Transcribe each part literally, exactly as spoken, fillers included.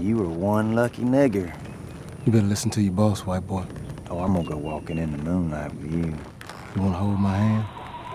you were one lucky nigger. You better listen to your boss, white boy. Oh, I'm gonna go walking in the moonlight with you. You wanna hold my hand?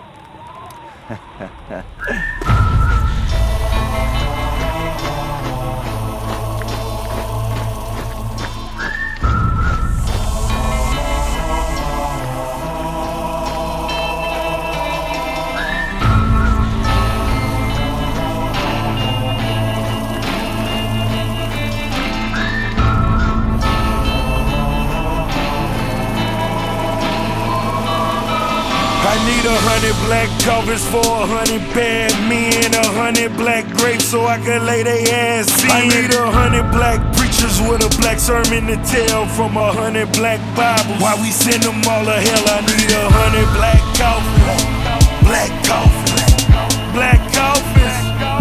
I need a hundred black covers for a hundred bad men, a hundred black grapes so I can lay they ass in. I need a hundred black preachers with a black sermon to tell from a hundred black Bibles. Why we send them all to hell? I need a hundred black coffins, black coffins, black coffins.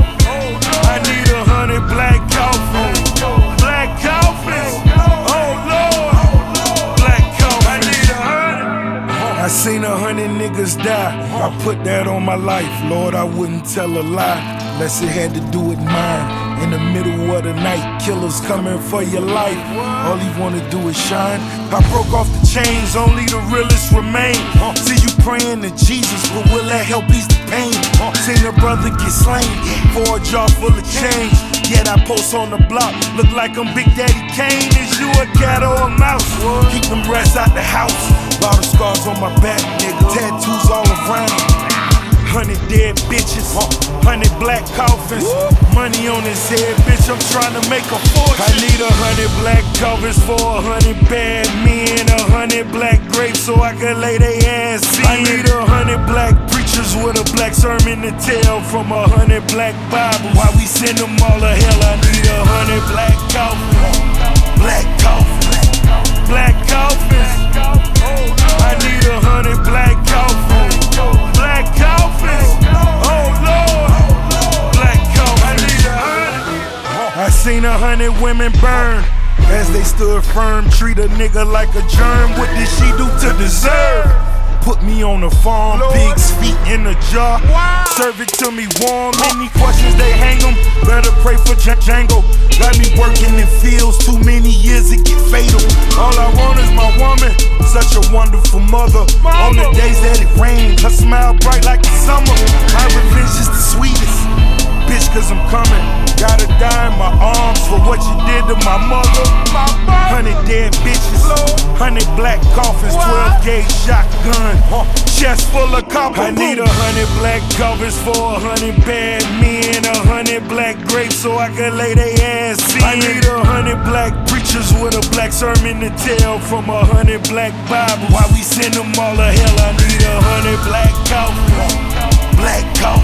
I need a hundred black coffins, black coffins. Oh Lord, black coffins. I need a hundred. I seen a hundred niggas die. I put that on my life. Lord, I wouldn't tell a lie unless it had to do with mine. In the middle of the night, killers coming for your life. All he wanna do is shine. I broke off the chains, only the realest remain. See you praying to Jesus, but will that help ease the pain? Seen a brother get slain for a jar full of change. Yet I post on the block, look like I'm Big Daddy Kane. Is you a cat or a mouse? Keep them rats out the house. Lot of scars on my back, nigga. Tattoos all around. Hundred dead bitches, hundred black coffins. Money on his head, bitch, I'm trying to make a fortune. I need a hundred black covers for a hundred bad men, a hundred black grapes so I can lay they ass in. I need a hundred black preachers with a black sermon to tell from a hundred black Bibles. Why we send them all to hell? I need a hundred black coffins, black coffins, black coffins. I need a hundred black coffins, black coffins. Oh Lord, black coffins. I need a hundred. I seen a hundred women burn as they stood firm. Treat a nigga like a germ. What did she do to deserve? Put me on the farm, pigs feet in a jar. Serve it to me warm. Any questions they hang 'em. Better pray for J Django. Got me working in fields, too many years it get fatal. All I want is my woman, such a wonderful mother. On the days that it rains, her smile bright like the summer. My revenge is the sweetest, bitch, cause I'm coming. Gotta die in my arms for what you did to my mother. Hundred dead bitches, hundred black coffins, twelve gauge shotgun, chest full of copper. I need a hundred black covers for a hundred bad men, a hundred black grapes so I can lay they ass in. I need a hundred black preachers with a black sermon to tell from a hundred black Bibles. Why we send them all to hell? I need a hundred black coffins, black coffins.